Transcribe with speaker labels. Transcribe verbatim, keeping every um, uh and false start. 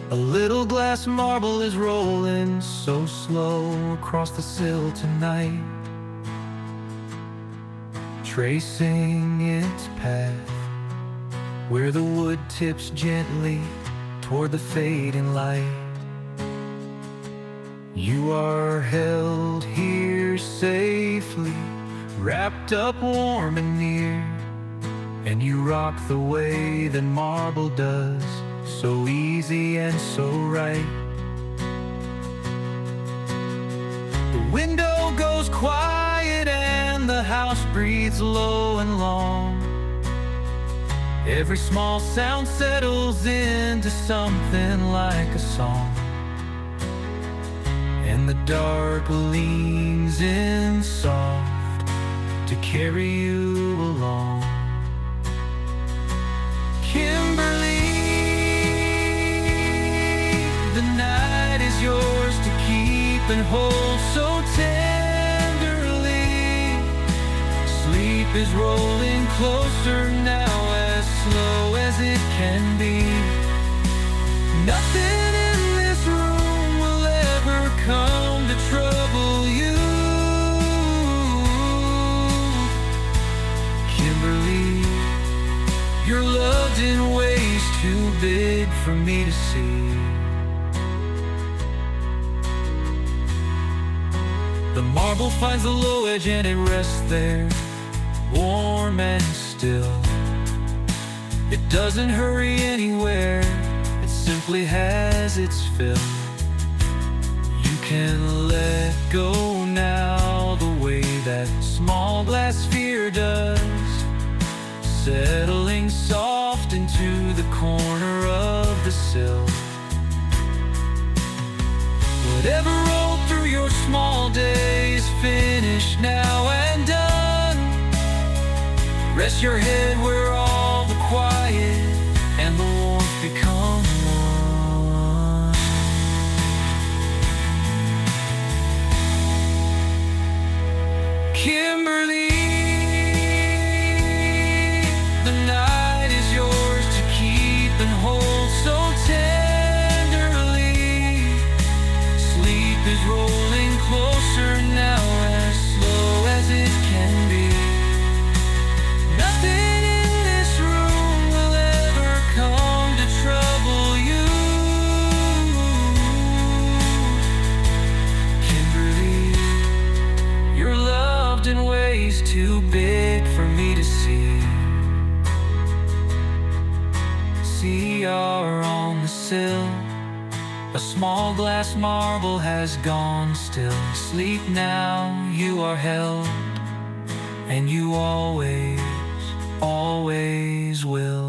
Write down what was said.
Speaker 1: A little glass marble is rolling so slow across the sill tonight, tracing its path where the wood tips gently toward the fading light. You are held here safely, wrapped up warm and near, and you rock the way that marble does, so easy and so right. The window goes quiet and the house breathes low and long. Every small sound settles into something like a song, and the dark leans in soft to carry you along. Kimberly, the night is yours to keep and hold so tenderly. Sleep is rolling closer now, as slow as it can be. Nothing in this room will ever come to trouble you. Kimberly, you're loved in ways too big for me to see. The marble finds the low edge and it rests there, warm and still. It doesn't hurry anywhere, it simply has its fill. You can let go now the way that small glass sphere does, settling soft into the corner of the sill. Whatever rolled through your small day is finished now and done. Rest your head where all the quiet and the warmth become one. Kimberly, the night is yours to keep and hold so tenderly. Sleep is rolling closer now, as slow as it can be. Nothing in this room will ever come to trouble you. Kimberly, you're loved in ways too big for me to see. See, you're on the sill. A small glass marble has gone still. Sleep now, you are held, and you always, always will.